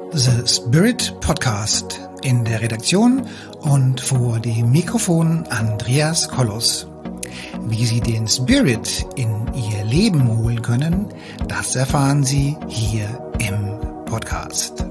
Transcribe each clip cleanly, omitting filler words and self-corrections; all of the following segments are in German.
The Spirit Podcast. In der Redaktion und vor dem Mikrofon Andreas Kollos. Wie Sie den Spirit in Ihr Leben holen können, das erfahren Sie hier im Podcast.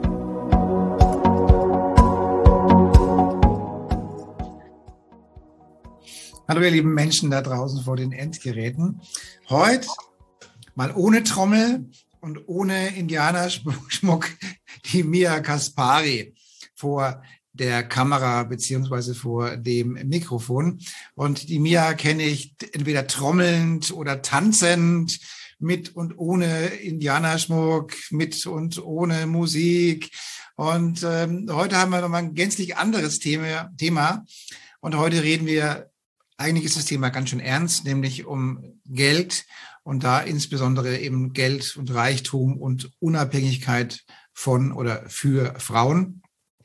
Hallo ihr lieben Menschen da draußen vor den Endgeräten. Heute mal ohne Trommel und ohne Indianerschmuck die Mia Kaspari vor der Kamera beziehungsweise vor dem Mikrofon. Und die Mia kenne ich entweder trommelnd oder tanzend, mit und ohne Indianerschmuck, mit und ohne Musik. Und heute haben wir nochmal ein gänzlich anderes Thema. Und heute reden wir, eigentlich ist das Thema ganz schön ernst, nämlich um Geld und da insbesondere eben Geld und Reichtum und Unabhängigkeit von oder für Frauen.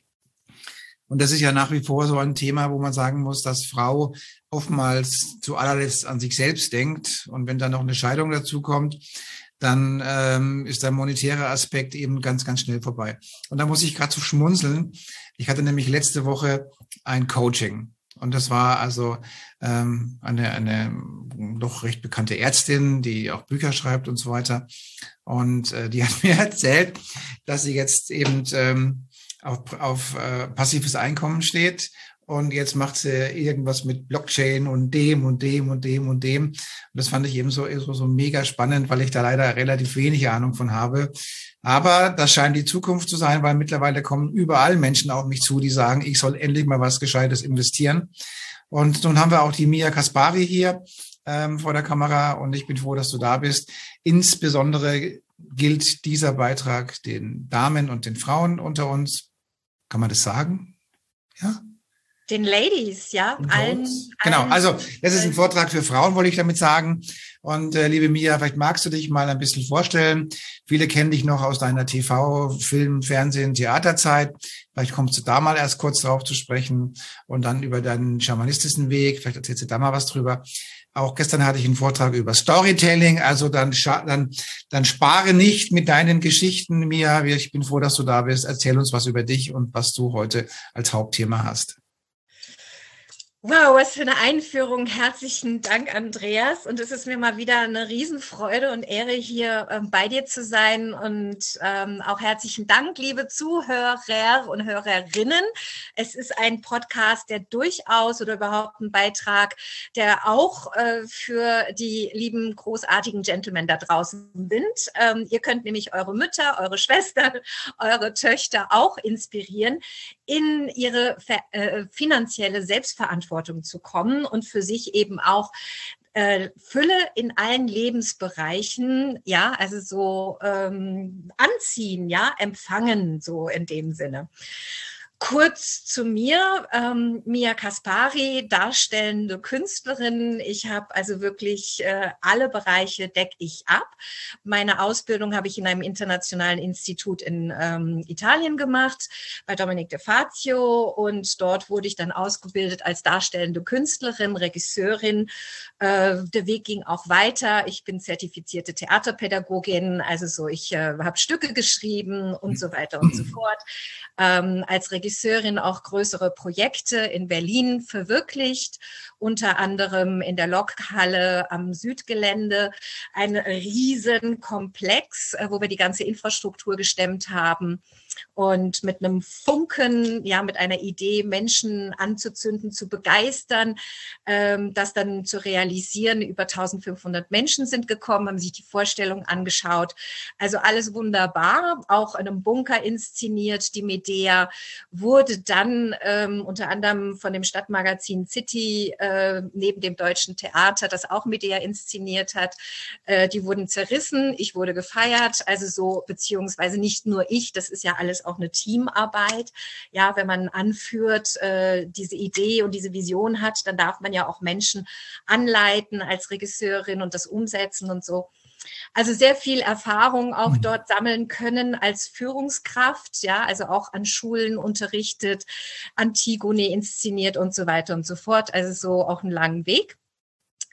Und das ist ja nach wie vor so ein Thema, wo man sagen muss, dass Frau oftmals zu allerletzt an sich selbst denkt. Und wenn dann noch eine Scheidung dazu kommt, dann ist der monetäre Aspekt eben ganz, ganz schnell vorbei. Und da muss ich gerade so schmunzeln. Ich hatte nämlich letzte Woche ein Coaching. Und das war also eine doch recht bekannte Ärztin, die auch Bücher schreibt und so weiter. Und die hat mir erzählt, dass sie jetzt eben auf passives Einkommen steht. Und jetzt macht sie irgendwas mit Blockchain und dem und dem und dem und dem. Und das fand ich eben so mega spannend, weil ich da leider relativ wenig Ahnung von habe. Aber das scheint die Zukunft zu sein, weil mittlerweile kommen überall Menschen auf mich zu, die sagen, ich soll endlich mal was Gescheites investieren. Und nun haben wir auch die Mia Kaspari hier vor der Kamera und ich bin froh, dass du da bist. Insbesondere gilt dieser Beitrag den Damen und den Frauen unter uns. Kann man das sagen? Ja? Den Ladies, ja. Genau, also das ist ein Vortrag für Frauen, wollte ich damit sagen. Und liebe Mia, vielleicht magst du dich mal ein bisschen vorstellen. Viele kennen dich noch aus deiner TV-, Film-, Fernsehen-, Theaterzeit. Vielleicht kommst du da mal erst kurz drauf zu sprechen und dann über deinen schamanistischen Weg. Vielleicht erzählst du da mal was drüber. Auch gestern hatte ich einen Vortrag über Storytelling. Also dann spare nicht mit deinen Geschichten, Mia. Ich bin froh, dass du da bist. Erzähl uns was über dich und was du heute als Hauptthema hast. Wow, was für eine Einführung. Herzlichen Dank, Andreas. Und es ist mir mal wieder eine Riesenfreude und Ehre, hier bei dir zu sein. Und auch herzlichen Dank, liebe Zuhörer und Hörerinnen. Es ist ein Podcast, der durchaus oder überhaupt ein Beitrag, der auch für die lieben, großartigen Gentlemen da draußen sind. Ihr könnt nämlich eure Mütter, eure Schwestern, eure Töchter auch inspirieren, in ihre finanzielle Selbstverantwortung zu kommen und für sich eben auch Fülle in allen Lebensbereichen, ja, also so anziehen, ja, empfangen, so in dem Sinne. Kurz zu mir, Mia Kaspari, darstellende Künstlerin. Ich habe also wirklich alle Bereiche decke ich ab. Meine Ausbildung habe ich in einem internationalen Institut in Italien gemacht, bei Dominic De Fazio. Und dort wurde ich dann ausgebildet als darstellende Künstlerin, Regisseurin. Der Weg ging auch weiter. Ich bin zertifizierte Theaterpädagogin, also so ich habe Stücke geschrieben und so weiter und so fort. Als Regisseurin auch größere Projekte in Berlin verwirklicht, unter anderem in der Lokhalle am Südgelände, ein Riesenkomplex, wo wir die ganze Infrastruktur gestemmt haben und mit einem Funken, ja, mit einer Idee, Menschen anzuzünden, zu begeistern, das dann zu realisieren. Über 1500 Menschen sind gekommen, haben sich die Vorstellung angeschaut. Also alles wunderbar, auch in einem Bunker inszeniert. Die Medea wurde dann unter anderem von dem Stadtmagazin City neben dem Deutschen Theater, das auch Medea inszeniert hat, die wurden zerrissen, ich wurde gefeiert, also so, beziehungsweise nicht nur ich, das ist ja alles auch eine Teamarbeit. Ja, wenn man anführt, diese Idee und diese Vision hat, dann darf man ja auch Menschen anleiten als Regisseurin und das umsetzen und so. Also sehr viel Erfahrung auch dort sammeln können als Führungskraft, ja, also auch an Schulen unterrichtet, Antigone inszeniert und so weiter und so fort. Also so auch einen langen Weg.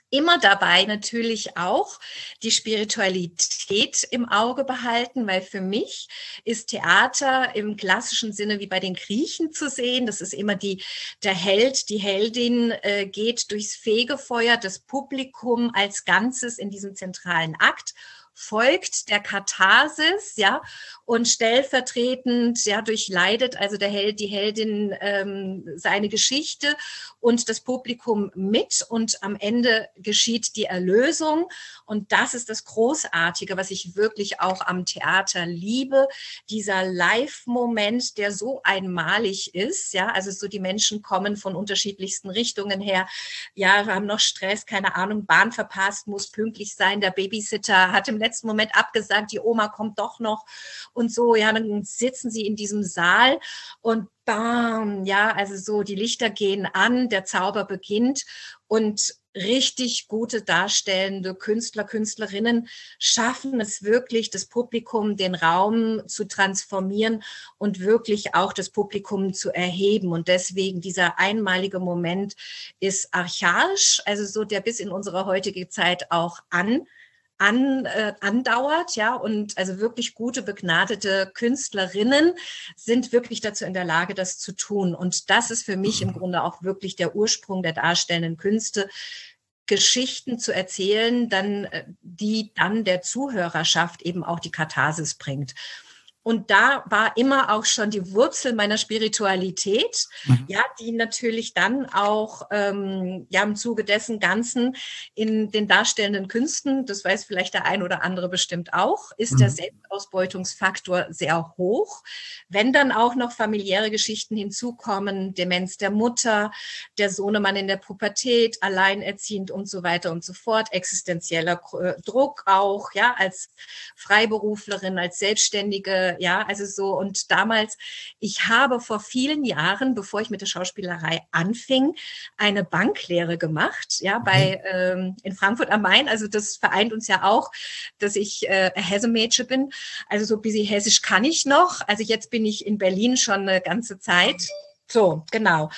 Immer dabei natürlich auch die Spiritualität im Auge behalten, weil für mich ist Theater im klassischen Sinne wie bei den Griechen zu sehen. Das ist immer der Held, die Heldin geht durchs Fegefeuer, das Publikum als Ganzes in diesem zentralen Akt folgt der Katharsis, ja, und stellvertretend, ja, durchleidet also der Held, die Heldin seine Geschichte und das Publikum mit und am Ende geschieht die Erlösung und das ist das Großartige, was ich wirklich auch am Theater liebe, dieser Live-Moment, der so einmalig ist, ja, also so die Menschen kommen von unterschiedlichsten Richtungen her, ja, wir haben noch Stress, keine Ahnung, Bahn verpasst, muss pünktlich sein, der Babysitter hat im letzten Moment abgesagt, die Oma kommt doch noch und so, ja, dann sitzen sie in diesem Saal und bam, ja, also so, die Lichter gehen an, der Zauber beginnt und richtig gute darstellende Künstler, Künstlerinnen schaffen es wirklich, das Publikum, den Raum zu transformieren und wirklich auch das Publikum zu erheben. Und deswegen dieser einmalige Moment ist archaisch, also so, der bis in unsere heutige Zeit auch andauert, ja, und also wirklich gute, begnadete Künstlerinnen sind wirklich dazu in der Lage, das zu tun. Und das ist für mich im Grunde auch wirklich der Ursprung der darstellenden Künste, Geschichten zu erzählen, die dann der Zuhörerschaft eben auch die Katharsis bringt. Und da war immer auch schon die Wurzel meiner Spiritualität, ja, die natürlich dann auch ja im Zuge dessen Ganzen in den darstellenden Künsten, das weiß vielleicht der ein oder andere bestimmt auch, ist der Selbstausbeutungsfaktor sehr hoch. Wenn dann auch noch familiäre Geschichten hinzukommen, Demenz der Mutter, der Sohnemann in der Pubertät, alleinerziehend und so weiter und so fort, existenzieller Druck auch, ja, als Freiberuflerin, als Selbstständige, ja, also so. Und damals, ich habe vor vielen Jahren, bevor ich mit der Schauspielerei anfing, eine Banklehre gemacht, ja, in Frankfurt am Main. Also das vereint uns ja auch, dass ich Hesse-Mädchen bin. Also so ein bisschen Hessisch kann ich noch. Also jetzt bin ich in Berlin schon eine ganze Zeit. So, genau.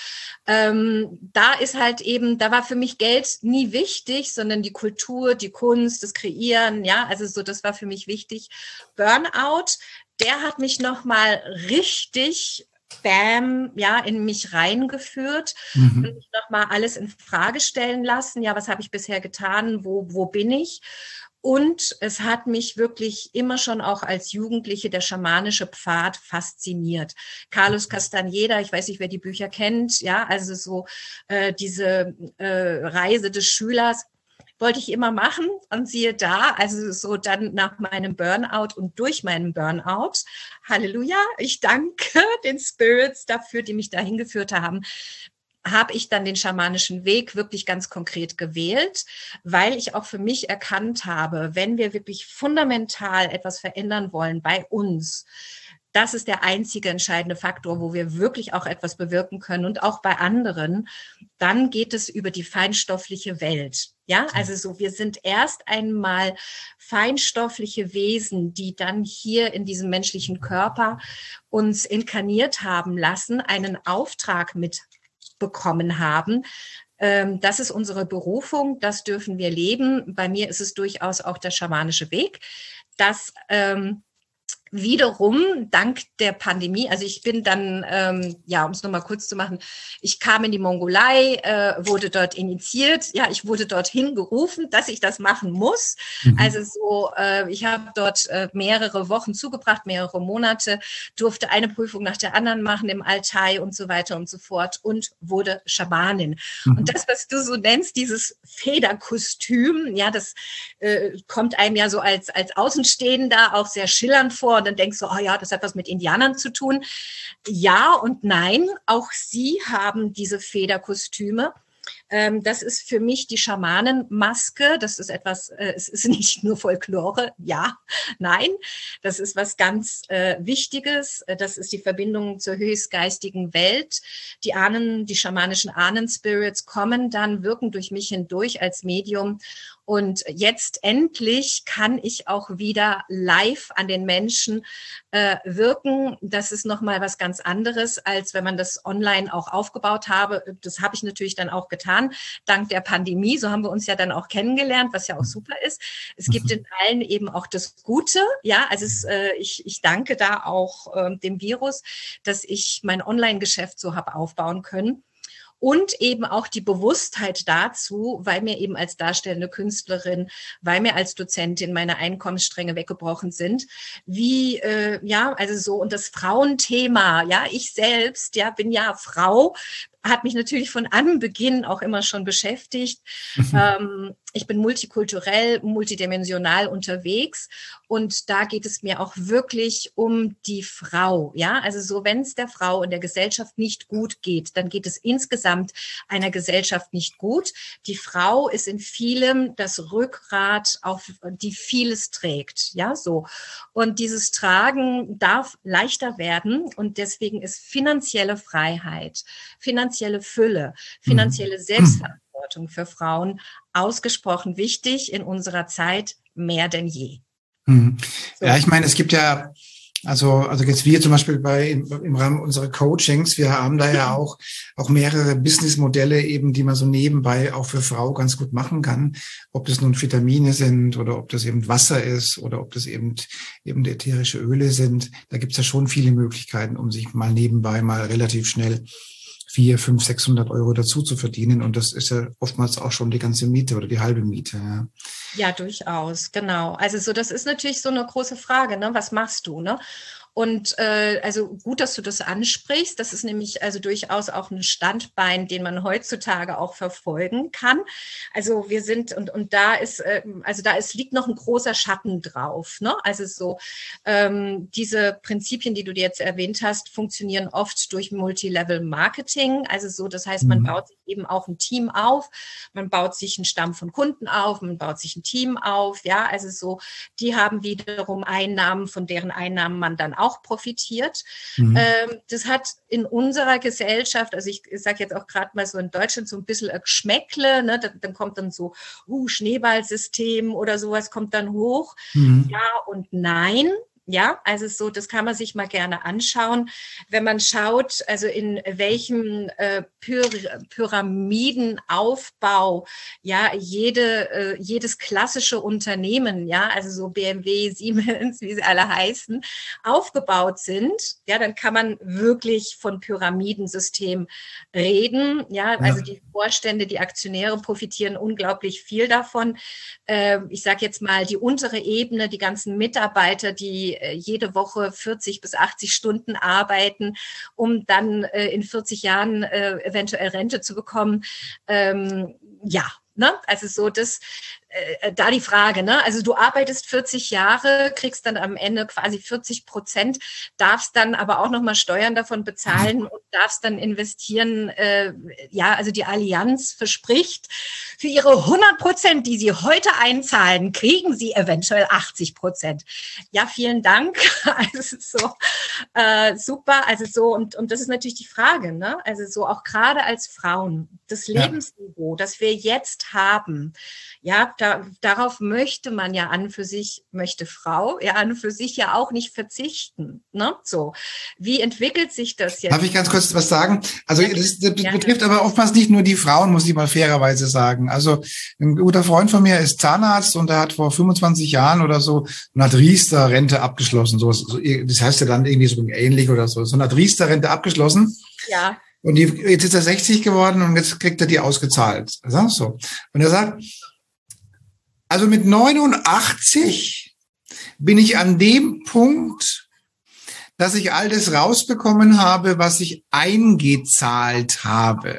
Da ist halt eben, da war für mich Geld nie wichtig, sondern die Kultur, die Kunst, das Kreieren, ja, also so, das war für mich wichtig. Burnout, der hat mich nochmal richtig bam, ja, in mich reingeführt und mich nochmal alles in Frage stellen lassen. Ja, was habe ich bisher getan? Wo bin ich? Und es hat mich wirklich immer schon auch als Jugendliche der schamanische Pfad fasziniert. Carlos Castaneda, ich weiß nicht, wer die Bücher kennt, ja, also so diese Reise des Schülers wollte ich immer machen und siehe da, also so dann nach meinem Burnout und durch meinen Burnout, Halleluja, ich danke den Spirits dafür, die mich dahin geführt haben, habe ich dann den schamanischen Weg wirklich ganz konkret gewählt, weil ich auch für mich erkannt habe, wenn wir wirklich fundamental etwas verändern wollen bei uns, das ist der einzige entscheidende Faktor, wo wir wirklich auch etwas bewirken können und auch bei anderen, dann geht es über die feinstoffliche Welt. Ja, also so, wir sind erst einmal feinstoffliche Wesen, die dann hier in diesem menschlichen Körper uns inkarniert haben lassen, einen Auftrag mitbekommen haben. Das ist unsere Berufung, das dürfen wir leben. Bei mir ist es durchaus auch der schamanische Weg, das wiederum dank der Pandemie, also ich bin dann, ja, um es nochmal kurz zu machen, ich kam in die Mongolei, wurde dort initiiert, ja, ich wurde dorthin gerufen, dass ich das machen muss. Also so, ich habe dort mehrere Wochen zugebracht, mehrere Monate, durfte eine Prüfung nach der anderen machen im Altai und so weiter und so fort und wurde Schamanin. Und das, was du so nennst, dieses Federkostüm, ja, das kommt einem ja so als Außenstehender auch sehr schillernd vor. Und dann denkst du, oh ja, das hat was mit Indianern zu tun. Ja und nein, auch sie haben diese Federkostüme. Das ist für mich die Schamanenmaske. Das ist etwas, es ist nicht nur Folklore, ja, nein. Das ist was ganz Wichtiges. Das ist die Verbindung zur höchstgeistigen Welt. Die Ahnen, die schamanischen Ahnenspirits kommen dann, wirken durch mich hindurch als Medium Und jetzt endlich kann ich auch wieder live an den Menschen wirken. Das ist nochmal was ganz anderes, als wenn man das online auch aufgebaut habe. Das habe ich natürlich dann auch getan, dank der Pandemie. So haben wir uns ja dann auch kennengelernt, was ja auch super ist. Es gibt in allen eben auch das Gute. Ja, also ich danke da auch dem Virus, dass ich mein Online-Geschäft so habe aufbauen können. Und eben auch die Bewusstheit dazu, weil mir eben als darstellende Künstlerin, weil mir als Dozentin meine Einkommensstränge weggebrochen sind, wie, also so, und das Frauenthema, ja, ich selbst, ja, bin ja Frau, hat mich natürlich von Anbeginn auch immer schon beschäftigt. Ich bin multikulturell, multidimensional unterwegs und da geht es mir auch wirklich um die Frau. Ja, also so, wenn es der Frau in der Gesellschaft nicht gut geht, dann geht es insgesamt einer Gesellschaft nicht gut. Die Frau ist in vielem das Rückgrat, auf die vieles trägt. Ja, so. Und dieses Tragen darf leichter werden und deswegen ist finanzielle Freiheit, finanzielle Fülle, finanzielle Selbstverantwortung für Frauen ausgesprochen wichtig in unserer Zeit mehr denn je. So. Ja, ich meine, es gibt ja, also jetzt wir zum Beispiel im Rahmen unserer Coachings, wir haben da ja auch mehrere Businessmodelle eben, die man so nebenbei auch für Frau ganz gut machen kann. Ob das nun Vitamine sind oder ob das eben Wasser ist oder ob das eben ätherische Öle sind. Da gibt es ja schon viele Möglichkeiten, um sich mal nebenbei mal relativ schnell 400, 500, 600 Euro dazu zu verdienen. Und das ist ja oftmals auch schon die ganze Miete oder die halbe Miete. Ja, ja, durchaus, genau. Also so, das ist natürlich so eine große Frage, ne? Was machst du, ne? Und also gut, dass du das ansprichst. Das ist nämlich also durchaus auch ein Standbein, den man heutzutage auch verfolgen kann. Also wir sind und da ist liegt noch ein großer Schatten drauf. Ne? Also so diese Prinzipien, die du dir jetzt erwähnt hast, funktionieren oft durch Multilevel-Marketing. Also so, das heißt, man baut sich eben auch ein Team auf, man baut sich einen Stamm von Kunden auf, man baut sich ein Team auf. Ja, also so, die haben wiederum Einnahmen, von deren Einnahmen man dann auch profitiert. Das hat in unserer Gesellschaft, also ich sage jetzt auch gerade mal so in Deutschland so ein bisschen ein Geschmäckle, ne? Dann kommt dann so Schneeballsystem oder sowas kommt dann hoch. Ja und nein. Ja, also so, das kann man sich mal gerne anschauen, wenn man schaut, also in welchem Pyramidenaufbau, ja, jedes klassische Unternehmen, ja, also so BMW, Siemens, wie sie alle heißen, aufgebaut sind, ja, dann kann man wirklich von Pyramidensystem reden, ja, also die Vorstände, die Aktionäre profitieren unglaublich viel davon. Ich sage jetzt mal, die untere Ebene, die ganzen Mitarbeiter, die jede Woche 40 bis 80 Stunden arbeiten, um dann in 40 Jahren eventuell Rente zu bekommen. Ja, ne? Also so das, da die Frage, ne? Also du arbeitest 40 Jahre, kriegst dann am Ende quasi 40%, darfst dann aber auch nochmal Steuern davon bezahlen und darfst dann investieren. Ja, also die Allianz verspricht, für ihre 100%, die sie heute einzahlen, kriegen sie eventuell 80%. Ja, vielen Dank. Also so super. Also so und das ist natürlich die Frage, ne? Also so auch gerade als Frauen das Lebensniveau, das wir jetzt haben, ja, darauf möchte man ja möchte Frau ja an und für sich ja auch nicht verzichten. Ne? So, wie entwickelt sich das jetzt? Darf ich ganz kurz was sagen? Also das betrifft aber oftmals nicht nur die Frauen, muss ich mal fairerweise sagen. Also ein guter Freund von mir ist Zahnarzt und er hat vor 25 Jahren oder so eine Riester-Rente abgeschlossen. Das heißt ja dann irgendwie so ähnlich oder so. So eine Riester-Rente abgeschlossen. Ja. Und jetzt ist er 60 geworden und jetzt kriegt er die ausgezahlt. So. Und er sagt, also mit 89 bin ich an dem Punkt, dass ich all das rausbekommen habe, was ich eingezahlt habe.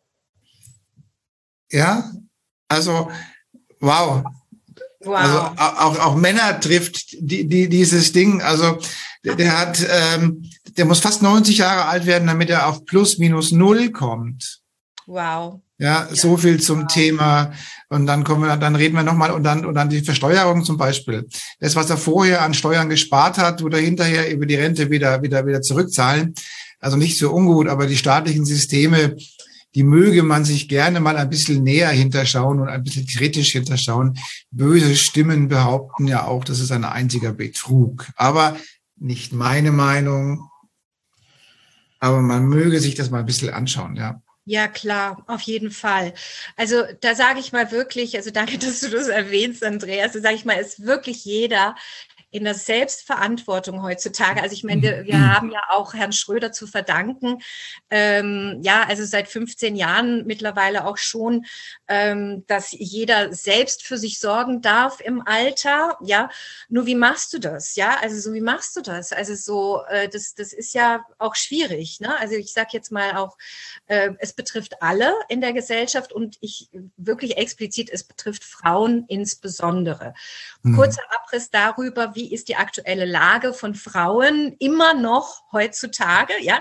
Ja, also wow. Also auch Männer trifft dieses Ding. Also der muss fast 90 Jahre alt werden, damit er auf plus minus null kommt. Wow. Ja, so viel zum Thema. Und dann reden wir nochmal und dann die Versteuerung zum Beispiel. Das, was er vorher an Steuern gespart hat, tut er hinterher über die Rente wieder zurückzahlen. Also nicht so ungut, aber die staatlichen Systeme, die möge man sich gerne mal ein bisschen näher hinterschauen und ein bisschen kritisch hinterschauen. Böse Stimmen behaupten ja auch, das ist ein einziger Betrug. Aber nicht meine Meinung. Aber man möge sich das mal ein bisschen anschauen, ja. Ja, klar, auf jeden Fall. Also da sage ich mal wirklich, also danke, dass du das erwähnst, Andreas, da sage ich mal, ist wirklich jeder in der Selbstverantwortung heutzutage. Also ich meine, wir haben ja auch Herrn Schröder zu verdanken, ja, also seit 15 Jahren mittlerweile auch schon, dass jeder selbst für sich sorgen darf im Alter, ja. Nur wie machst du das, ja? Also so, wie machst du das? Also so, das ist ja auch schwierig, ne? Also ich sage jetzt mal auch, es betrifft alle in der Gesellschaft und ich wirklich explizit, es betrifft Frauen insbesondere. Kurzer Abriss darüber, wie ist die aktuelle Lage von Frauen immer noch heutzutage, ja,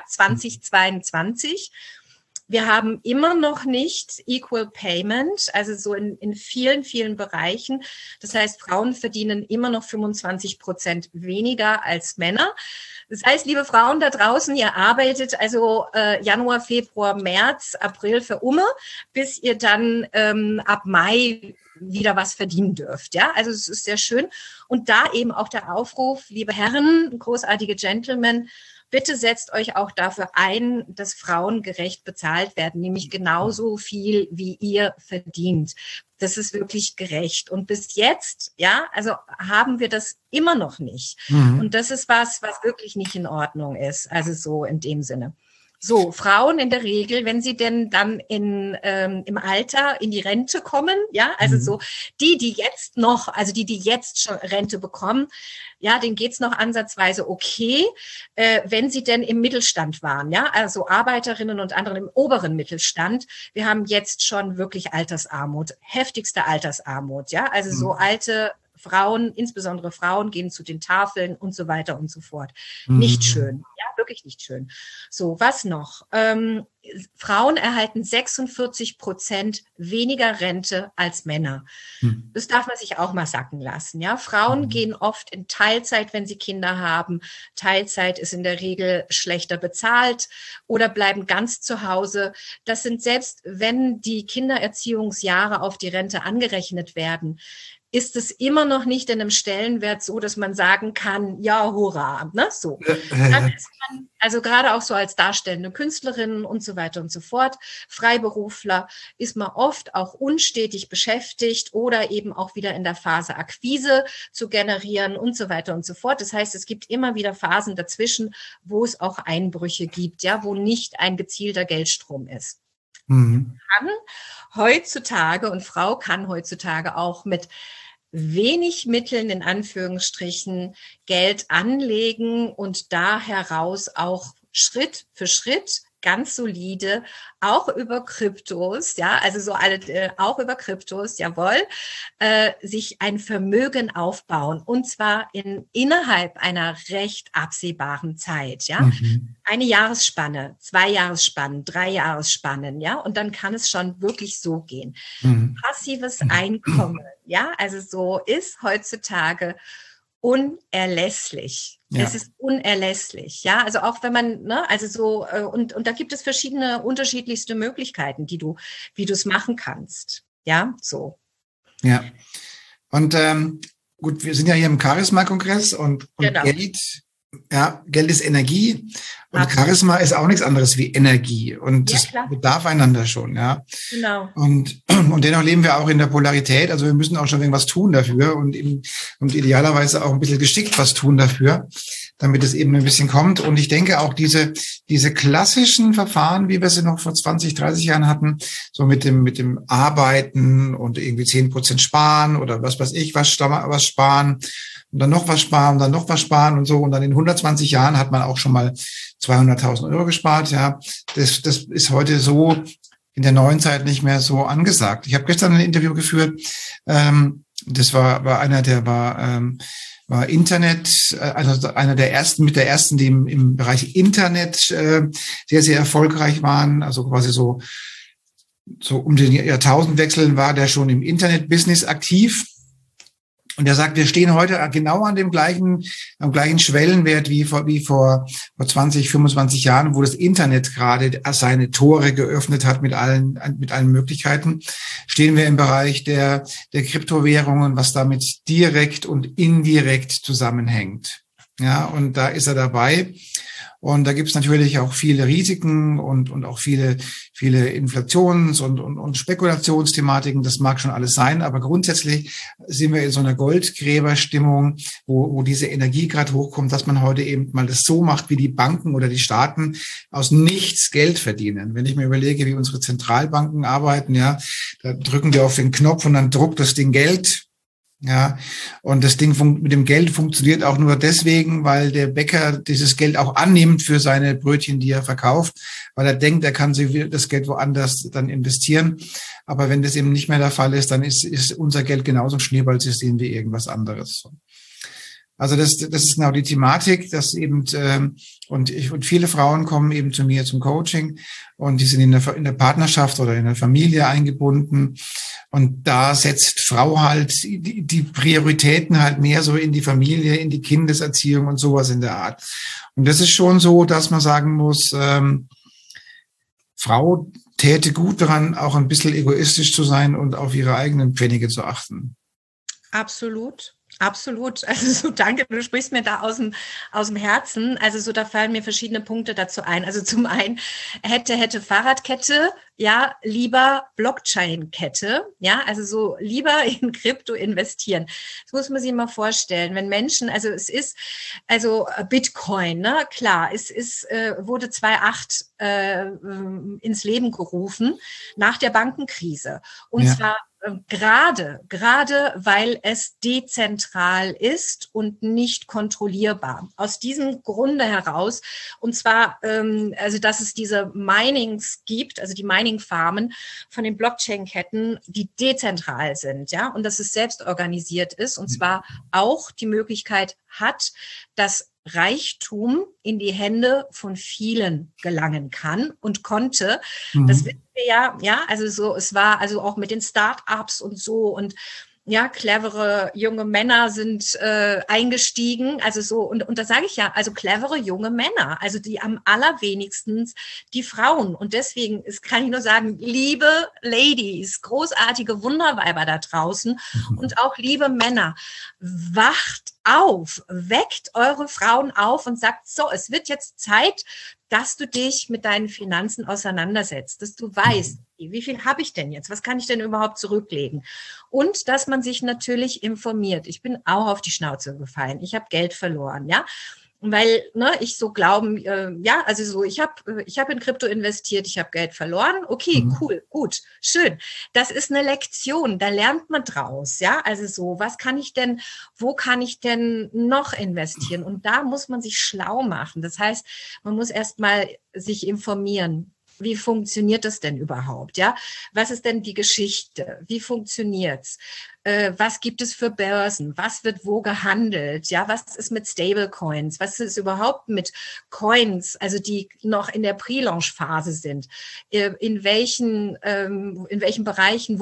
2022. Wir haben immer noch nicht Equal Payment, also so in vielen, vielen Bereichen. Das heißt, Frauen verdienen immer noch 25% weniger als Männer. Das heißt, liebe Frauen da draußen, ihr arbeitet also Januar, Februar, März, April für bis ihr dann ab Mai wieder was verdienen dürft. Ja, also es ist sehr schön. Und da eben auch der Aufruf, liebe Herren, großartige Gentlemen, bitte setzt euch auch dafür ein, dass Frauen gerecht bezahlt werden, nämlich genauso viel, wie ihr verdient. Das ist wirklich gerecht. Und bis jetzt, ja, also haben wir das immer noch nicht. Und das ist was wirklich nicht in Ordnung ist. Also so in dem Sinne. So, Frauen in der Regel, wenn sie denn dann im Alter in die Rente kommen, ja, also so die jetzt schon Rente bekommen, ja, denen geht's noch ansatzweise okay, wenn sie denn im Mittelstand waren, ja, also Arbeiterinnen und anderen im oberen Mittelstand. Wir haben jetzt schon wirklich Altersarmut, heftigste Altersarmut, ja, also so alte Frauen, insbesondere Frauen, gehen zu den Tafeln und so weiter und so fort. Nicht schön, ja, wirklich nicht schön. So, was noch? Frauen erhalten 46% weniger Rente als Männer. Das darf man sich auch mal sacken lassen, ja. Frauen gehen oft in Teilzeit, wenn sie Kinder haben. Teilzeit ist in der Regel schlechter bezahlt oder bleiben ganz zu Hause. Das sind, selbst wenn die Kindererziehungsjahre auf die Rente angerechnet werden, ist es immer noch nicht in einem Stellenwert so, dass man sagen kann, ja, hurra, ne, so. Dann ist man, also gerade auch so als darstellende Künstlerin und so weiter und so fort, Freiberufler, ist man oft auch unstetig beschäftigt oder eben auch wieder in der Phase Akquise zu generieren und so weiter und so fort. Das heißt, es gibt immer wieder Phasen dazwischen, wo es auch Einbrüche gibt, ja, wo nicht ein gezielter Geldstrom ist. Kann heutzutage, und Frau kann heutzutage auch mit wenig Mitteln in Anführungsstrichen Geld anlegen und da heraus auch Schritt für Schritt ganz solide, auch über Kryptos, ja, also so alle, auch über Kryptos, jawohl, sich ein Vermögen aufbauen und zwar innerhalb einer recht absehbaren Zeit, ja. Eine Jahresspanne, 2 Jahresspannen, 3 Jahresspannen, ja, und dann kann es schon wirklich so gehen. Passives Einkommen, ja, also so ist heutzutage unerlässlich. Ja. Es ist unerlässlich, ja. Also auch wenn man, ne, also so, und da gibt es verschiedene unterschiedlichste Möglichkeiten, wie du es machen kannst. Ja, so. Ja. Und gut, wir sind ja hier im Charisma-Kongress und genau. Geld ist Energie und absolut. Charisma ist auch nichts anderes wie Energie und ja, das bedarf einander schon, ja. Genau. Und dennoch leben wir auch in der Polarität, also wir müssen auch schon irgendwas tun dafür und idealerweise auch ein bisschen geschickt was tun dafür, damit es eben ein bisschen kommt. Und ich denke auch diese klassischen Verfahren, wie wir sie noch vor 20, 30 Jahren hatten, so mit dem Arbeiten und irgendwie 10% sparen oder was weiß ich, was sparen und dann noch was sparen, dann noch was sparen und so. Und dann in 120 Jahren hat man auch schon mal 200.000 Euro gespart. Ja, das ist heute so in der neuen Zeit nicht mehr so angesagt. Ich habe gestern ein Interview geführt. Das war einer, der war Internet, also einer der ersten, mit der ersten, die im Bereich Internet sehr, sehr erfolgreich waren. Also quasi so um den Jahrtausendwechsel war der schon im Internet-Business aktiv. Und er sagt, wir stehen heute genau am gleichen Schwellenwert wie vor 20, 25 Jahren, wo das Internet gerade seine Tore geöffnet hat mit allen Möglichkeiten. Stehen wir im Bereich der Kryptowährungen, was damit direkt und indirekt zusammenhängt. Ja, und da ist er dabei. Und da gibt es natürlich auch viele Risiken und auch viele Inflations- und Spekulationsthematiken. Das mag schon alles sein, aber grundsätzlich sind wir in so einer Goldgräberstimmung, wo diese Energie gerade hochkommt, dass man heute eben mal das so macht, wie die Banken oder die Staaten aus nichts Geld verdienen. Wenn ich mir überlege, wie unsere Zentralbanken arbeiten, ja, da drücken die auf den Knopf und dann druckt das Ding Geld. Ja, und das Ding mit dem Geld funktioniert auch nur deswegen, weil der Bäcker dieses Geld auch annimmt für seine Brötchen, die er verkauft, weil er denkt, er kann das Geld woanders dann investieren. Aber wenn das eben nicht mehr der Fall ist, dann ist unser Geld genauso ein Schneeballsystem wie irgendwas anderes. Also das ist genau die Thematik, dass eben und viele Frauen kommen eben zu mir zum Coaching und die sind in der Partnerschaft oder in der Familie eingebunden und da setzt Frau halt die Prioritäten halt mehr so in die Familie, in die Kindeserziehung und sowas in der Art. Und das ist schon so, dass man sagen muss, Frau täte gut daran, auch ein bisschen egoistisch zu sein und auf ihre eigenen Pfennige zu achten. Absolut. Absolut. Also so danke, du sprichst mir da aus dem Herzen. Also so, da fallen mir verschiedene Punkte dazu ein. Also zum einen hätte Fahrradkette, ja, lieber Blockchain-Kette, ja, also so lieber in Krypto investieren. Das muss man sich mal vorstellen. Wenn Menschen, also es ist, also Bitcoin, ne, klar, wurde 2008 ins Leben gerufen nach der Bankenkrise. Und zwar gerade weil es dezentral ist und nicht kontrollierbar. Aus diesem Grunde heraus, und zwar, also dass es diese Minings gibt, also die Mining-Farmen von den Blockchain-Ketten, die dezentral sind, ja, und dass es selbst organisiert ist, und zwar auch die Möglichkeit hat, dass Reichtum in die Hände von vielen gelangen kann und konnte. Das wissen wir ja, also so, es war also auch mit den Start-ups und so und ja, clevere junge Männer sind eingestiegen, also so, und da sage ich ja, also clevere junge Männer, also die am allerwenigsten die Frauen. Und deswegen kann ich nur sagen, liebe Ladies, großartige Wunderweiber da draußen und auch liebe Männer, wacht auf, weckt eure Frauen auf und sagt, so, es wird jetzt Zeit, dass du dich mit deinen Finanzen auseinandersetzt, dass du weißt, wie viel habe ich denn jetzt? Was kann ich denn überhaupt zurücklegen? Und dass man sich natürlich informiert. Ich bin auch auf die Schnauze gefallen. Ich habe Geld verloren, ja. Weil ich so glauben, ja, also so, ich hab in Krypto investiert, ich habe Geld verloren. Okay, cool, gut, schön. Das ist eine Lektion, da lernt man draus, ja. Also so, wo kann ich denn noch investieren? Und da muss man sich schlau machen. Das heißt, man muss erstmal sich informieren. Wie funktioniert das denn überhaupt? Ja, was ist denn die Geschichte? Wie funktioniert's? Was gibt es für Börsen? Was wird wo gehandelt? Ja, was ist mit Stablecoins? Was ist überhaupt mit Coins, also die noch in der Pre-Launch-Phase sind? In welchen Bereichen,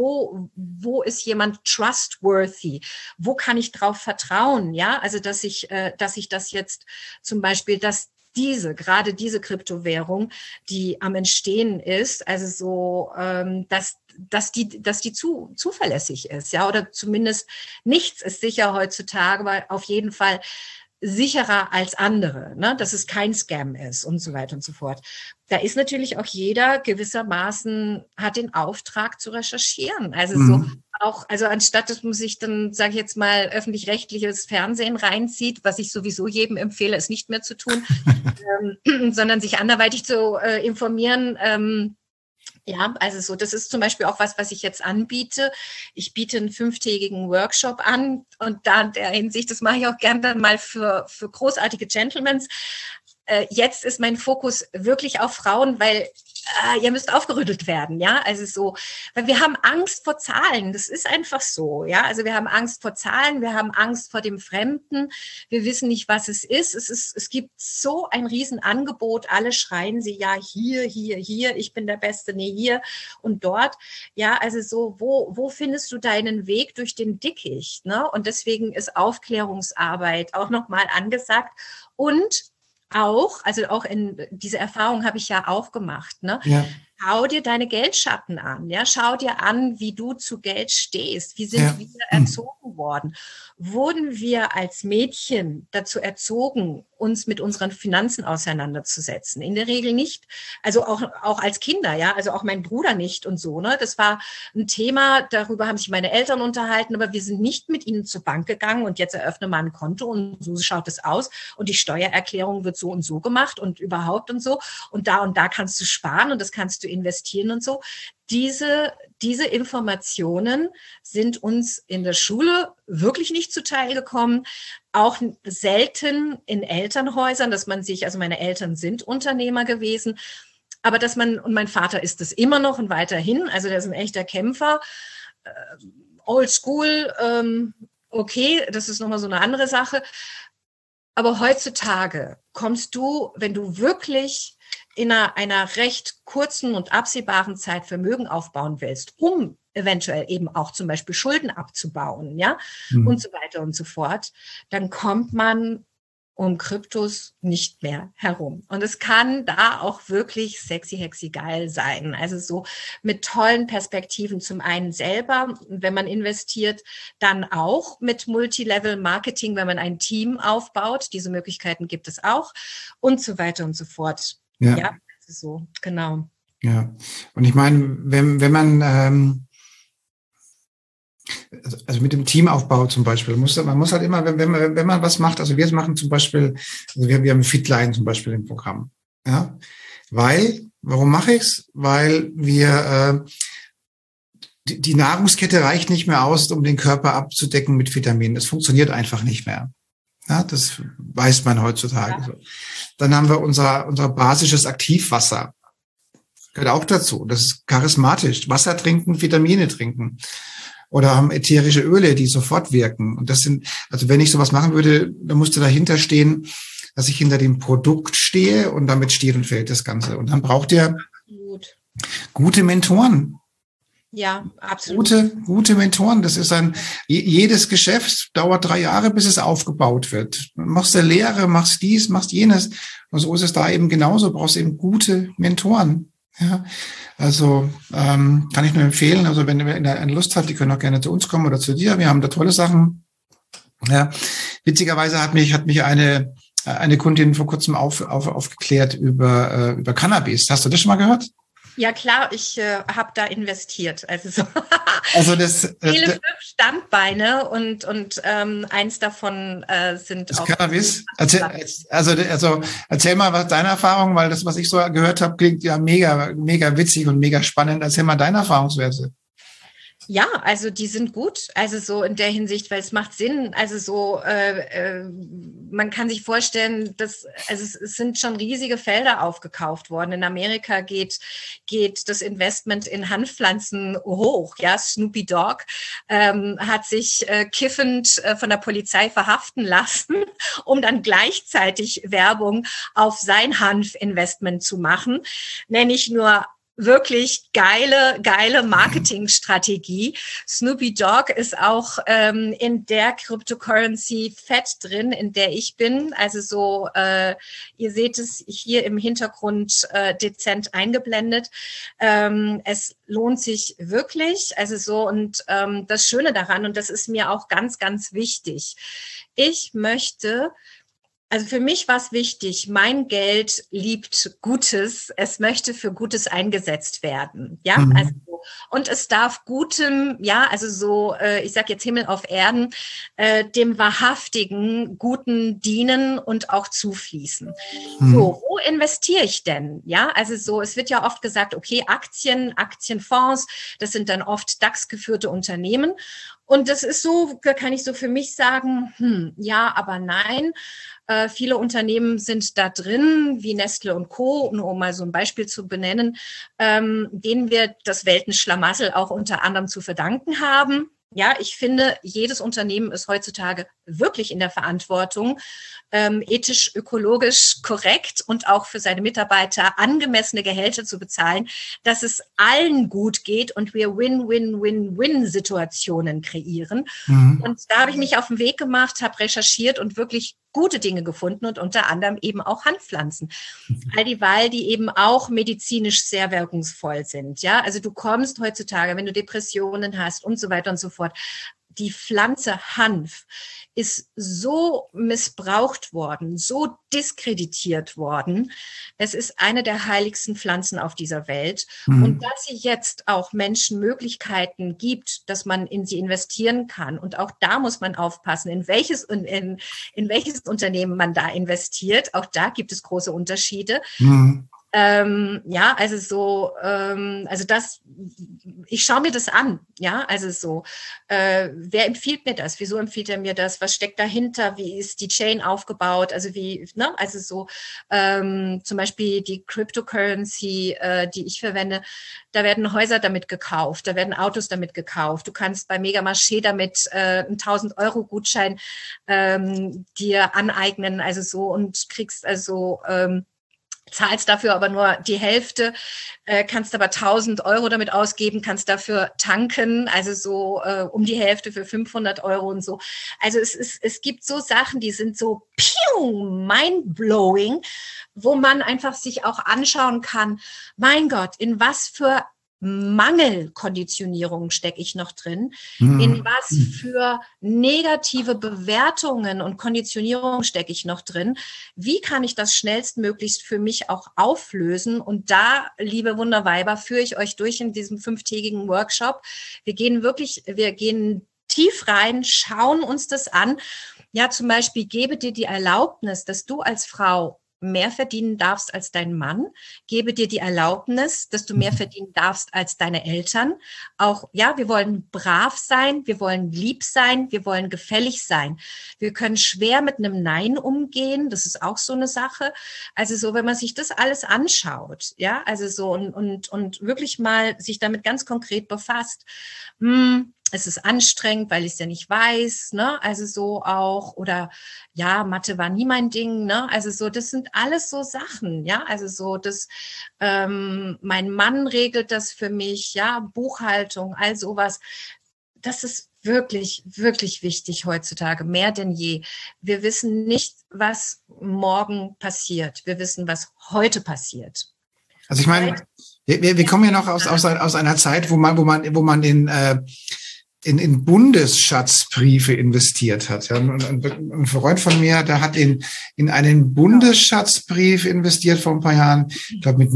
wo ist jemand trustworthy? Wo kann ich drauf vertrauen? Ja, also dass ich das jetzt zum Beispiel, gerade diese Kryptowährung, die am Entstehen ist, also so, dass die zuverlässig ist, ja, oder zumindest nichts ist sicher heutzutage, aber auf jeden Fall sicherer als andere, ne, dass es kein Scam ist und so weiter und so fort. Da ist natürlich auch jeder gewissermaßen hat den Auftrag zu recherchieren. Also so auch, also anstatt dass man sich dann, sage ich jetzt mal, öffentlich-rechtliches Fernsehen reinzieht, was ich sowieso jedem empfehle, es nicht mehr zu tun, sondern sich anderweitig zu informieren. Ja, also so, das ist zum Beispiel auch was ich jetzt anbiete. Ich biete einen 5-tägigen Workshop an und da in der Hinsicht, das mache ich auch gern dann mal für großartige Gentlemans. jetzt ist mein Fokus wirklich auf Frauen, weil ihr müsst aufgerüttelt werden, ja, also so, weil wir haben Angst vor Zahlen, das ist einfach so, ja, also wir haben Angst vor Zahlen, wir haben Angst vor dem Fremden, wir wissen nicht, was es ist, es gibt so ein Riesenangebot, alle schreien sie, ja, hier, ich bin der Beste, nee, hier und dort, ja, also so, wo findest du deinen Weg durch den Dickicht, ne, und deswegen ist Aufklärungsarbeit auch nochmal angesagt und auch in diese Erfahrung habe ich ja auch gemacht, ne? Ja. Schau dir deine Geldschatten an, ja, schau dir an, wie du zu Geld stehst. Wie sind wir erzogen worden? Wurden wir als Mädchen dazu erzogen, uns mit unseren Finanzen auseinanderzusetzen? In der Regel nicht. Also auch als Kinder, ja, also auch mein Bruder nicht und so, ne? Das war ein Thema, darüber haben sich meine Eltern unterhalten, aber wir sind nicht mit ihnen zur Bank gegangen und jetzt eröffne mal ein Konto und so schaut es aus und die Steuererklärung wird so und so gemacht und überhaupt und so und da kannst du sparen und das kannst du investieren und so. Diese Informationen sind uns in der Schule wirklich nicht zuteil gekommen, auch selten in Elternhäusern, dass man sich, also meine Eltern sind Unternehmer gewesen, aber dass man, und mein Vater ist es immer noch und weiterhin, also der ist ein echter Kämpfer, old school, okay, das ist nochmal so eine andere Sache, aber heutzutage kommst du, wenn du wirklich in einer recht kurzen und absehbaren Zeit Vermögen aufbauen willst, um eventuell eben auch zum Beispiel Schulden abzubauen, ja, und so weiter und so fort, dann kommt man um Kryptos nicht mehr herum. Und es kann da auch wirklich sexy, hexy, geil sein. Also so mit tollen Perspektiven zum einen selber, wenn man investiert, dann auch mit Multilevel-Marketing, wenn man ein Team aufbaut. Diese Möglichkeiten gibt es auch und so weiter und so fort. Ja, so, genau. Ja, und ich meine, wenn man, also mit dem Teamaufbau zum Beispiel, man muss halt immer, wenn man was macht, also wir machen zum Beispiel, also wir haben Fitline zum Beispiel im Programm. Ja, warum mache ich's? Weil wir, die Nahrungskette reicht nicht mehr aus, um den Körper abzudecken mit Vitaminen. Das funktioniert einfach nicht mehr. Ja, das weiß man heutzutage. Ja. So. Dann haben wir unser basisches Aktivwasser. Gehört auch dazu. Das ist charismatisch. Wasser trinken, Vitamine trinken. Oder haben ätherische Öle, die sofort wirken. Und das sind, also wenn ich sowas machen würde, dann musste dahinter stehen, dass ich hinter dem Produkt stehe und damit steht und fällt das Ganze. Und dann braucht ihr gute Mentoren. Ja, absolut. Gute Mentoren. Das ist jedes Geschäft dauert 3 Jahre, bis es aufgebaut wird. Machst du Lehre, machst dies, machst jenes. Und so ist es da eben genauso. Du brauchst eben gute Mentoren. Ja, also kann ich nur empfehlen. Also wenn ihr eine Lust habt, die können auch gerne zu uns kommen oder zu dir. Wir haben da tolle Sachen. Ja, witzigerweise hat mich eine Kundin vor kurzem aufgeklärt über Cannabis. Hast du das schon mal gehört? Ja klar, ich habe da investiert. Also so viele 5 Standbeine und eins davon sind das auch Cannabis. Erzähl mal was deine Erfahrung, weil das, was ich so gehört habe, klingt ja mega witzig und mega spannend. Erzähl mal deine Erfahrungswerte. Ja, also die sind gut, also so in der Hinsicht, weil es macht Sinn, also so man kann sich vorstellen, dass also es sind schon riesige Felder aufgekauft worden. In Amerika geht das Investment in Hanfpflanzen hoch. Ja, Snoopy Dogg hat sich kiffend von der Polizei verhaften lassen, um dann gleichzeitig Werbung auf sein Hanfinvestment zu machen, nenne ich nur wirklich geile Marketingstrategie. Snoopy Dogg ist auch in der Cryptocurrency fett drin, in der ich bin. Also so, ihr seht es hier im Hintergrund dezent eingeblendet. Es lohnt sich wirklich. Also so, und das Schöne daran, und das ist mir auch ganz, ganz wichtig. Also für mich war es wichtig, mein Geld liebt Gutes, es möchte für Gutes eingesetzt werden, ja, also, und es darf Gutem, ja, also so, ich sage jetzt Himmel auf Erden, dem wahrhaftigen Guten dienen und auch zufließen. So, wo investiere ich denn? Ja, also so, es wird ja oft gesagt, okay, Aktienfonds, das sind dann oft DAX-geführte Unternehmen. Und das ist so, da kann ich so für mich sagen, ja, aber nein. Viele Unternehmen sind da drin, wie Nestle und Co., nur um mal so ein Beispiel zu benennen, denen wir das Weltenschlamassel auch unter anderem zu verdanken haben. Ja, ich finde, jedes Unternehmen ist heutzutage wirklich in der Verantwortung, ethisch, ökologisch korrekt und auch für seine Mitarbeiter angemessene Gehälter zu bezahlen, dass es allen gut geht und wir Win-Win-Win-Win-Situationen kreieren. Und da habe ich mich auf den Weg gemacht, habe recherchiert und wirklich gute Dinge gefunden und unter anderem eben auch Handpflanzen. All dieweil, die eben auch medizinisch sehr wirkungsvoll sind. Ja, also du kommst heutzutage, wenn du Depressionen hast und so weiter und so fort, die Pflanze Hanf ist so missbraucht worden, so diskreditiert worden. Es ist eine der heiligsten Pflanzen auf dieser Welt. Und dass sie jetzt auch Menschen Möglichkeiten gibt, dass man in sie investieren kann. Und auch da muss man aufpassen, in welches Unternehmen man da investiert. Auch da gibt es große Unterschiede. Ja, also so, also das, ich schaue mir das an, ja, also so, wer empfiehlt mir das? Wieso empfiehlt er mir das? Was steckt dahinter? Wie ist die Chain aufgebaut? Also wie, ne, also so, zum Beispiel die Cryptocurrency, die ich verwende, da werden Häuser damit gekauft, da werden Autos damit gekauft. Du kannst bei Megamarché damit einen 1.000-Euro-Gutschein dir aneignen, also so, und kriegst also zahlst dafür aber nur die Hälfte, kannst aber 1.000 Euro damit ausgeben, kannst dafür tanken, also so um die Hälfte für 500 Euro und so. Also es gibt so Sachen, die sind so mind-blowing, wo man einfach sich auch anschauen kann, mein Gott, in was für Mangelkonditionierung stecke ich noch drin, in was für negative Bewertungen und Konditionierung stecke ich noch drin, wie kann ich das schnellstmöglichst für mich auch auflösen, und da, liebe Wunderweiber, führe ich euch durch in diesem 5-tägigen Workshop. Wir gehen tief rein, schauen uns das an. Ja, zum Beispiel, gebe dir die Erlaubnis, dass du als Frau mehr verdienen darfst als dein Mann, gebe dir die Erlaubnis, dass du mehr verdienen darfst als deine Eltern. Auch, ja, wir wollen brav sein, wir wollen lieb sein, wir wollen gefällig sein. Wir können schwer mit einem Nein umgehen, das ist auch so eine Sache. Also so, wenn man sich das alles anschaut, ja, also so und wirklich mal sich damit ganz konkret befasst, es ist anstrengend, weil ich es ja nicht weiß, ne? Also so auch, oder ja, Mathe war nie mein Ding, ne? Also so, das sind alles so Sachen, ja, also so, das, mein Mann regelt das für mich, ja, Buchhaltung, all sowas. Das ist wirklich, wirklich wichtig heutzutage, mehr denn je. Wir wissen nicht, was morgen passiert. Wir wissen, was heute passiert. Also ich meine, wir kommen ja noch aus einer Zeit, wo man in Bundesschatzbriefe investiert hat. Ja, ein Freund von mir, der hat in einen Bundesschatzbrief investiert vor ein paar Jahren, ich glaube mit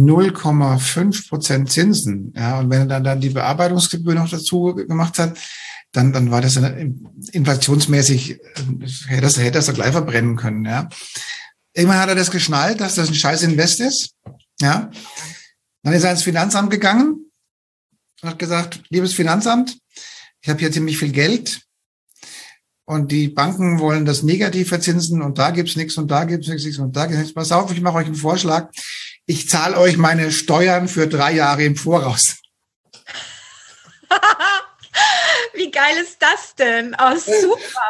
0,5% Zinsen. Ja, und wenn er dann die Bearbeitungsgebühr noch dazu gemacht hat, dann war das inflationsmäßig, hätte das doch gleich verbrennen können. Ja. Irgendwann hat er das geschnallt, dass das ein scheiß Invest ist. Ja. Dann ist er ins Finanzamt gegangen und hat gesagt, liebes Finanzamt, ich habe hier ziemlich viel Geld und die Banken wollen das negativ verzinsen und da gibt's nichts und da gibt's nichts und da gibt's nichts. Pass auf, ich mache euch einen Vorschlag. Ich zahle euch meine Steuern für 3 Jahre im Voraus. Wie geil ist das denn? Oh, super.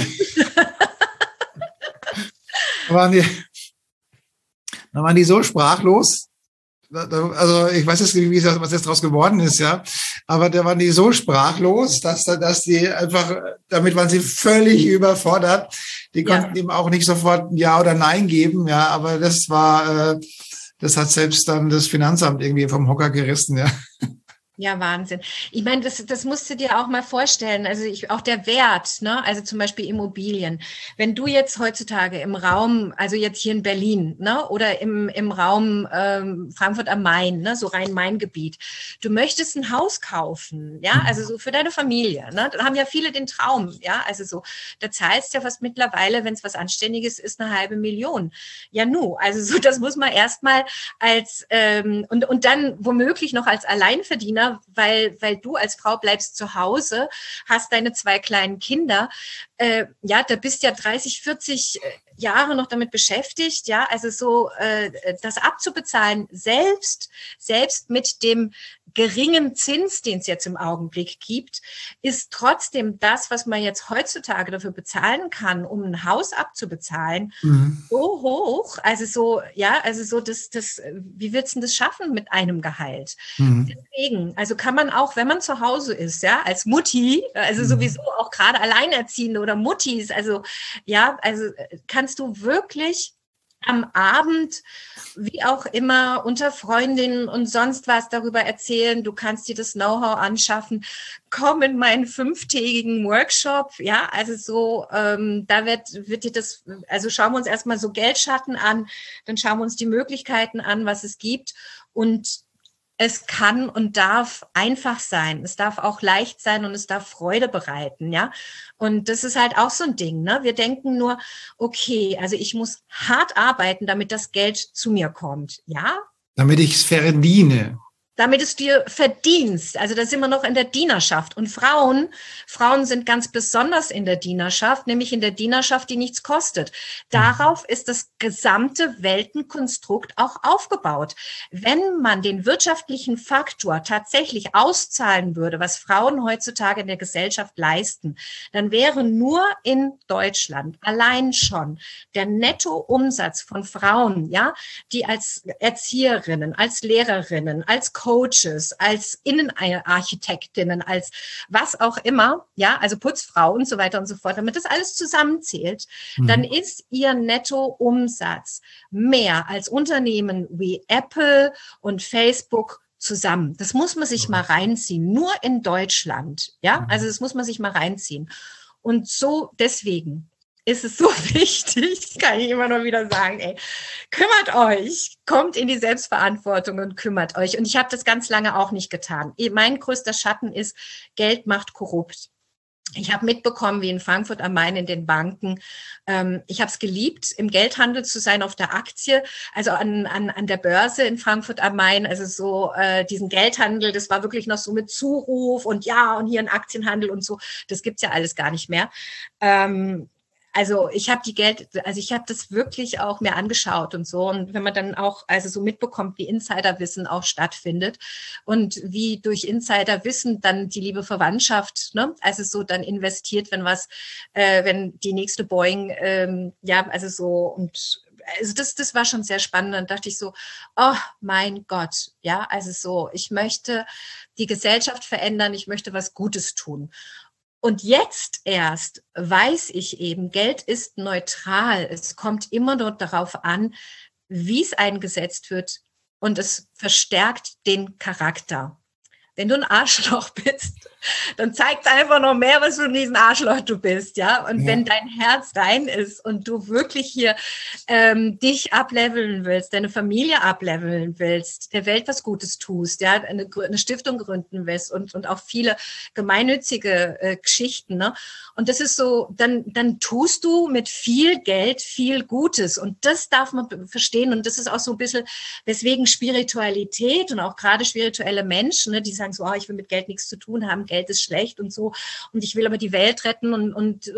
Da waren die so sprachlos. Also ich weiß jetzt nicht, was jetzt draus geworden ist, ja. Aber da waren die so sprachlos, dass die einfach, damit waren sie völlig überfordert. Die konnten ihm auch nicht sofort ein Ja oder Nein geben, ja. Aber das hat selbst dann das Finanzamt irgendwie vom Hocker gerissen, ja. Ja, Wahnsinn. Ich meine, das musst du dir auch mal vorstellen. Also auch der Wert, ne? Also zum Beispiel Immobilien. Wenn du jetzt heutzutage im Raum, also jetzt hier in Berlin, ne? Oder im Raum Frankfurt am Main, ne? So Rhein-Main-Gebiet. Du möchtest ein Haus kaufen, ja? Also so für deine Familie, ne? Da haben ja viele den Traum, ja? Also so, da zahlst du ja fast mittlerweile, wenn es was Anständiges ist, 500.000. Ja, also so, das muss man erstmal als, und dann womöglich noch als Alleinverdiener, weil du als Frau bleibst zu Hause, hast deine 2 kleinen Kinder, ja, da bist ja 30, 40 Jahre noch damit beschäftigt, ja, also so das abzubezahlen, selbst mit dem geringen Zins, den es jetzt im Augenblick gibt, ist trotzdem das, was man jetzt heutzutage dafür bezahlen kann, um ein Haus abzubezahlen, so hoch. Also so, ja, also so das, wie willst du denn das schaffen mit einem Gehalt? Deswegen, also kann man auch, wenn man zu Hause ist, ja, als Mutti, also sowieso auch gerade Alleinerziehende oder Muttis, also ja, also kannst du wirklich am Abend, wie auch immer, unter Freundinnen und sonst was darüber erzählen. Du kannst dir das Know-how anschaffen. Komm in meinen 5-tägigen Workshop. Ja, also so, da wird dir das, also schauen wir uns erstmal so Geldschatten an, dann schauen wir uns die Möglichkeiten an, was es gibt. Und es kann und darf einfach sein. Es darf auch leicht sein und es darf Freude bereiten, ja. Und das ist halt auch so ein Ding, ne? Wir denken nur, okay, also ich muss hart arbeiten, damit das Geld zu mir kommt, ja. Damit ich es verdiene. Damit es dir verdienst. Also da sind wir noch in der Dienerschaft. Und Frauen sind ganz besonders in der Dienerschaft, nämlich in der Dienerschaft, die nichts kostet. Darauf ist das gesamte Weltenkonstrukt auch aufgebaut. Wenn man den wirtschaftlichen Faktor tatsächlich auszahlen würde, was Frauen heutzutage in der Gesellschaft leisten, dann wäre nur in Deutschland allein schon der Nettoumsatz von Frauen, ja, die als Erzieherinnen, als Lehrerinnen, als Coaches, als Innenarchitektinnen, als was auch immer, ja, also Putzfrau und so weiter und so fort, damit das alles zusammenzählt, dann ist ihr Nettoumsatz mehr als Unternehmen wie Apple und Facebook zusammen. Das muss man sich mal reinziehen, nur in Deutschland, ja, also das muss man sich mal reinziehen. Und so deswegen ist es so wichtig, kann ich immer nur wieder sagen, ey, kümmert euch, kommt in die Selbstverantwortung und kümmert euch. Und ich habe das ganz lange auch nicht getan. Mein größter Schatten ist, Geld macht korrupt. Ich habe mitbekommen, wie in Frankfurt am Main in den Banken. Ich habe es geliebt, im Geldhandel zu sein, auf der Aktie, also an der Börse in Frankfurt am Main. Also so diesen Geldhandel, das war wirklich noch so mit Zuruf und ja, und hier ein Aktienhandel und so. Das gibt's ja alles gar nicht mehr. Also ich habe das wirklich auch mir angeschaut und so. Und wenn man dann auch also so mitbekommt, wie Insiderwissen auch stattfindet und wie durch Insiderwissen dann die liebe Verwandtschaft, ne, also so dann investiert, wenn die nächste Boeing, ja, also so und also das war schon sehr spannend. Dann dachte ich so, oh mein Gott, ja, also so, ich möchte die Gesellschaft verändern, ich möchte was Gutes tun. Und jetzt erst weiß ich eben, Geld ist neutral. Es kommt immer nur darauf an, wie es eingesetzt wird und es verstärkt den Charakter. Wenn du ein Arschloch bist, dann zeigt es einfach noch mehr, was für ein riesen Arschloch du bist, ja. Und wenn dein Herz rein ist und du wirklich hier dich ableveln willst, deine Familie ableveln willst, der Welt was Gutes tust, ja, eine Stiftung gründen willst und auch viele gemeinnützige Geschichten, ne. Und das ist so, dann tust du mit viel Geld viel Gutes. Und das darf man verstehen. Und das ist auch so ein bisschen, weswegen Spiritualität und auch gerade spirituelle Menschen, ne, die sagen so, oh, ich will mit Geld nichts zu tun haben, Geld ist schlecht und so und ich will aber die Welt retten und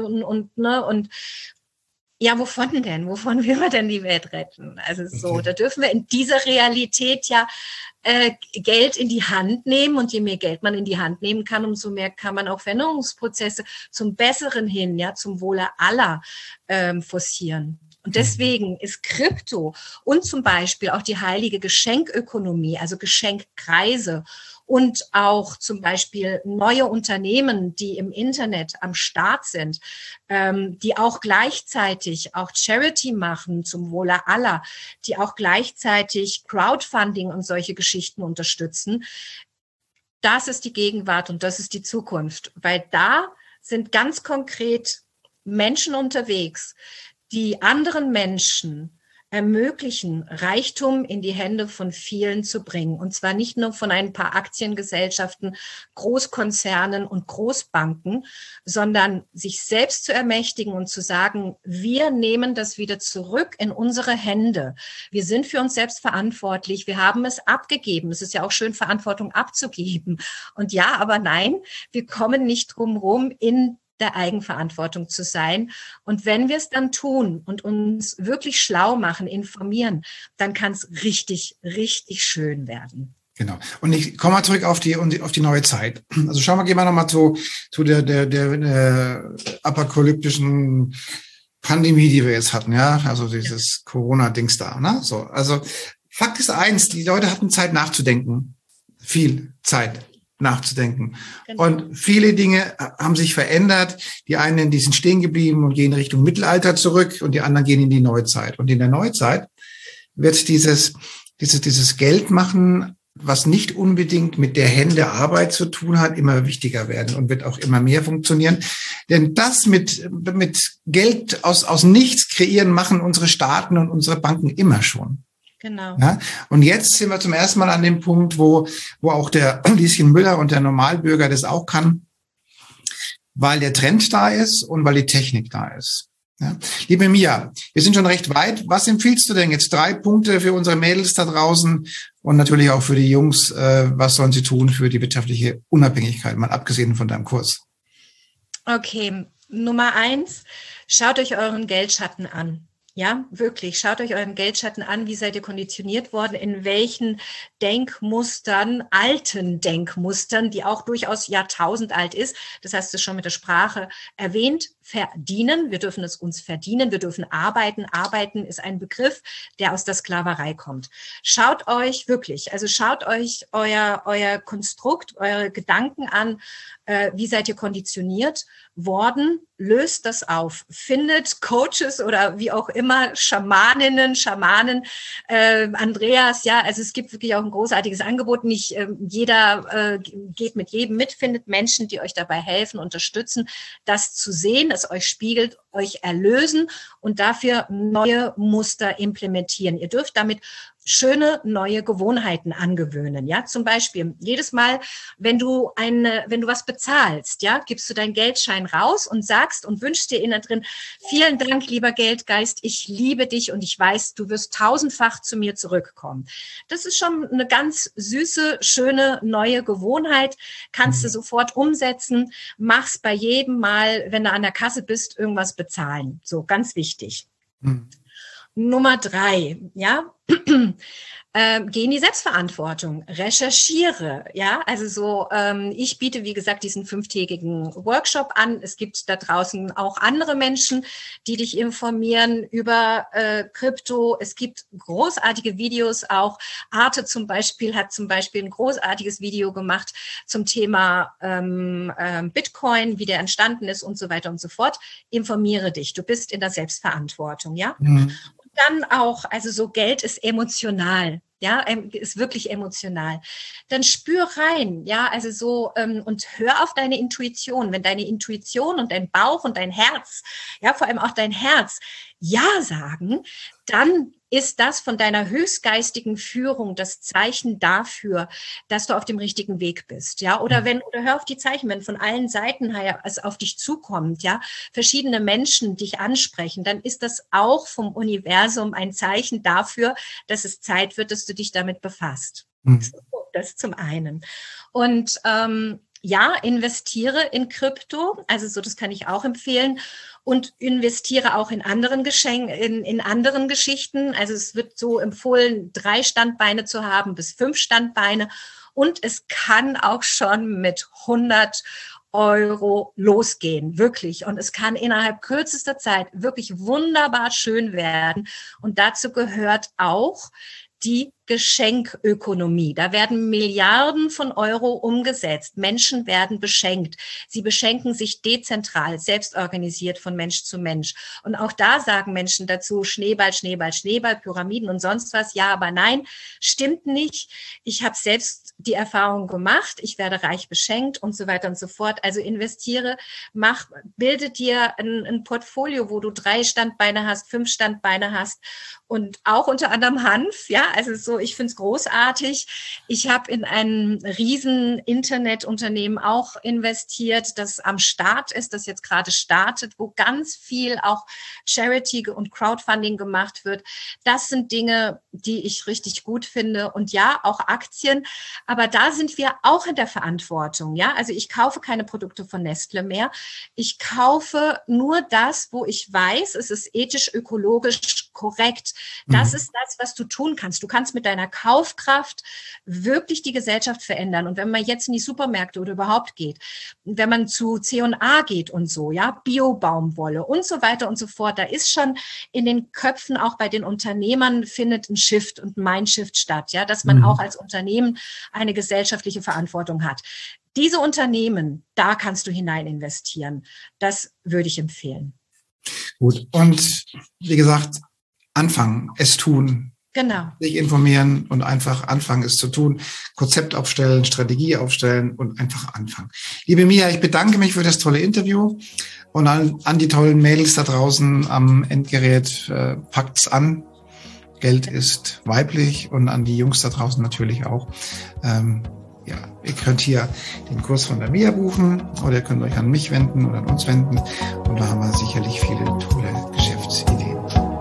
ja, wovon denn? Wovon will man denn die Welt retten? Also so, da dürfen wir in dieser Realität ja Geld in die Hand nehmen und je mehr Geld man in die Hand nehmen kann, umso mehr kann man auch Veränderungsprozesse zum Besseren hin, ja, zum Wohle aller forcieren. Und deswegen ist Krypto und zum Beispiel auch die heilige Geschenkökonomie, also Geschenkkreise und auch zum Beispiel neue Unternehmen, die im Internet am Start sind, die auch gleichzeitig auch Charity machen zum Wohle aller, die auch gleichzeitig Crowdfunding und solche Geschichten unterstützen. Das ist die Gegenwart und das ist die Zukunft, weil da sind ganz konkret Menschen unterwegs, die anderen Menschen ermöglichen, Reichtum in die Hände von vielen zu bringen. Und zwar nicht nur von ein paar Aktiengesellschaften, Großkonzernen und Großbanken, sondern sich selbst zu ermächtigen und zu sagen, wir nehmen das wieder zurück in unsere Hände. Wir sind für uns selbst verantwortlich. Wir haben es abgegeben. Es ist ja auch schön, Verantwortung abzugeben. Und ja, aber nein, wir kommen nicht drum rum, in der Eigenverantwortung zu sein. Und wenn wir es dann tun und uns wirklich schlau machen, informieren, dann kann es richtig, richtig schön werden. Genau. Und ich komme mal zurück auf die neue Zeit. Also gehen wir nochmal zu der apokalyptischen Pandemie, die wir jetzt hatten, ja. Also dieses Corona-Dings da, ne? So. Also Fakt ist eins, die Leute hatten Zeit nachzudenken. Viel Zeit nachzudenken. Genau. Und viele Dinge haben sich verändert. Die einen, die sind stehen geblieben und gehen Richtung Mittelalter zurück und die anderen gehen in die Neuzeit. Und in der Neuzeit wird dieses Geld machen, was nicht unbedingt mit der Hände Arbeit zu tun hat, immer wichtiger werden und wird auch immer mehr funktionieren. Denn das mit Geld aus nichts kreieren, machen unsere Staaten und unsere Banken immer schon. Genau. Ja? Und jetzt sind wir zum ersten Mal an dem Punkt, wo auch der Lieschen Müller und der Normalbürger das auch kann, weil der Trend da ist und weil die Technik da ist. Ja. Liebe Mia, wir sind schon recht weit. Was empfiehlst du denn jetzt? 3 Punkte für unsere Mädels da draußen und natürlich auch für die Jungs. Was sollen sie tun für die wirtschaftliche Unabhängigkeit, mal abgesehen von deinem Kurs? Okay, Nummer 1, schaut euch euren Geldschatten an. Ja, wirklich. Schaut euch euren Geldschatten an. Wie seid ihr konditioniert worden? In welchen Denkmustern, alten Denkmustern, die auch durchaus Jahrtausend alt ist. Das hast du schon mit der Sprache erwähnt. Verdienen. Wir dürfen es uns verdienen. Wir dürfen arbeiten. Arbeiten ist ein Begriff, der aus der Sklaverei kommt. Schaut euch euer Konstrukt, eure Gedanken an. Wie seid ihr konditioniert worden? Löst das auf. Findet Coaches oder wie auch immer, Schamanen, Andreas, ja, also es gibt wirklich auch ein großartiges Angebot. Nicht jeder geht mit jedem mit, findet Menschen, die euch dabei helfen, unterstützen, das zu sehen, es euch spiegelt, euch erlösen und dafür neue Muster implementieren. Ihr dürft damit schöne neue Gewohnheiten angewöhnen, ja, zum Beispiel jedes Mal, wenn du was bezahlst, ja, gibst du deinen Geldschein raus und sagst und wünschst dir innen drin, vielen Dank, lieber Geldgeist, ich liebe dich und ich weiß, du wirst 1000-fach zu mir zurückkommen. Das ist schon eine ganz süße, schöne neue Gewohnheit, kannst du sofort umsetzen, mach's bei jedem Mal, wenn du an der Kasse bist, irgendwas bezahlen, so, ganz wichtig. Nummer 3, ja, geh in die Selbstverantwortung, recherchiere, ja, also so, ich biete, wie gesagt, diesen 5-tägigen Workshop an. Es gibt da draußen auch andere Menschen, die dich informieren über Krypto. Es gibt großartige Videos auch. Arte zum Beispiel hat ein großartiges Video gemacht zum Thema Bitcoin, wie der entstanden ist und so weiter und so fort. Informiere dich, du bist in der Selbstverantwortung, ja. Dann auch, also so Geld ist emotional, ja, ist wirklich emotional. Dann spür rein, ja, also so und hör auf deine Intuition. Wenn deine Intuition und dein Bauch und dein Herz, ja, vor allem auch dein Herz, ja sagen, dann ist das von deiner höchstgeistigen Führung das Zeichen dafür, dass du auf dem richtigen Weg bist, ja? Oder hör auf die Zeichen, wenn von allen Seiten her es auf dich zukommt, ja, verschiedene Menschen dich ansprechen, dann ist das auch vom Universum ein Zeichen dafür, dass es Zeit wird, dass du dich damit befasst. Das zum einen. Und ja, investiere in Krypto, also so, das kann ich auch empfehlen und investiere auch in anderen in anderen Geschichten. Also es wird so empfohlen, 3 Standbeine zu haben bis 5 Standbeine und es kann auch schon mit 100 Euro losgehen, wirklich. Und es kann innerhalb kürzester Zeit wirklich wunderbar schön werden. Und dazu gehört auch die Geschenkökonomie. Da werden Milliarden von Euro umgesetzt. Menschen werden beschenkt. Sie beschenken sich dezentral, selbst organisiert von Mensch zu Mensch. Und auch da sagen Menschen dazu, Schneeball, Schneeball, Schneeball, Pyramiden und sonst was. Ja, aber nein, stimmt nicht. Ich habe selbst die Erfahrung gemacht. Ich werde reich beschenkt und so weiter und so fort. Also investiere, bilde dir ein Portfolio, wo du 3 Standbeine hast, 5 Standbeine hast und auch unter anderem Hanf. Ja, also so Also ich finde es großartig. Ich habe in ein riesen Internetunternehmen auch investiert, das am Start ist, das jetzt gerade startet, wo ganz viel auch Charity und Crowdfunding gemacht wird. Das sind Dinge, die ich richtig gut finde. Und ja, auch Aktien. Aber da sind wir auch in der Verantwortung. Ja, also ich kaufe keine Produkte von Nestle mehr. Ich kaufe nur das, wo ich weiß, es ist ethisch, ökologisch korrekt. Das ist das, was du tun kannst. Du kannst mit deiner Kaufkraft wirklich die Gesellschaft verändern. Und wenn man jetzt in die Supermärkte oder überhaupt geht, wenn man zu C&A geht und so, ja, Bio-Baumwolle und so weiter und so fort, da ist schon in den Köpfen, auch bei den Unternehmern, findet ein Shift und ein Mindshift statt, ja, dass man auch als Unternehmen eine gesellschaftliche Verantwortung hat. Diese Unternehmen, da kannst du hinein investieren. Das würde ich empfehlen. Gut. Und wie gesagt, anfangen, es tun. Genau. Sich informieren und einfach anfangen, es zu tun. Konzept aufstellen, Strategie aufstellen und einfach anfangen. Liebe Mia, ich bedanke mich für das tolle Interview und an die tollen Mädels da draußen am Endgerät, packt's an. Geld ist weiblich und an die Jungs da draußen natürlich auch. Ja, ihr könnt hier den Kurs von der Mia buchen oder ihr könnt euch an mich wenden oder an uns wenden und da haben wir sicherlich viele tolle Geschäftsideen.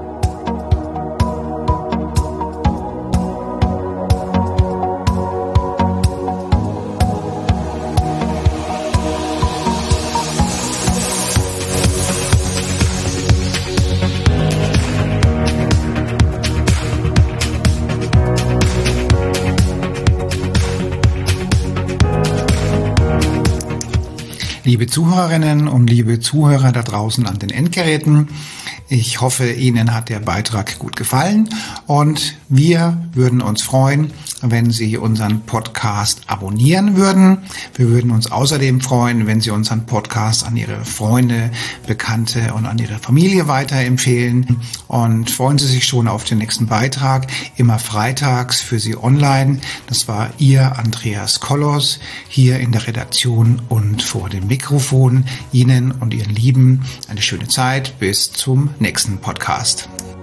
Liebe Zuhörerinnen und liebe Zuhörer da draußen an den Endgeräten, ich hoffe, Ihnen hat der Beitrag gut gefallen und wir würden uns freuen, wenn Sie unseren Podcast abonnieren würden. Wir würden uns außerdem freuen, wenn Sie unseren Podcast an Ihre Freunde, Bekannte und an Ihre Familie weiterempfehlen. Und freuen Sie sich schon auf den nächsten Beitrag, immer freitags für Sie online. Das war Ihr Andreas Kollos hier in der Redaktion und vor dem Mikrofon. Ihnen und Ihren Lieben eine schöne Zeit. Bis zum nächsten Podcast.